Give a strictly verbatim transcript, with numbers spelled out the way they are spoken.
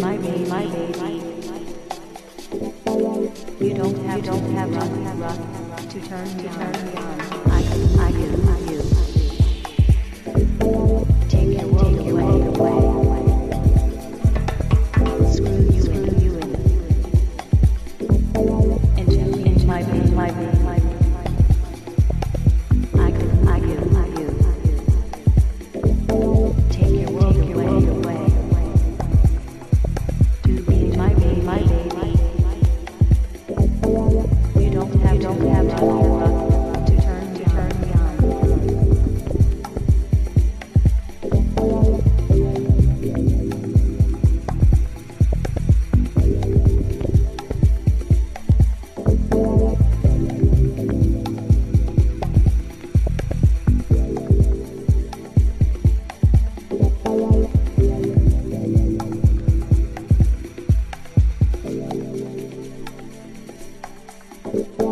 my baby, my baby. You don't have, you don't have rock, rock to turn, to turn me on. I, I do, I do. Take your world away, away. Screw you, screw you in. Into, into my baby, my baby, my baby. I do, I do, I do. Take your world away, away. To be my baby, my baby. You don't have, don't have rock, rock to turn, to turn me on. Thank you.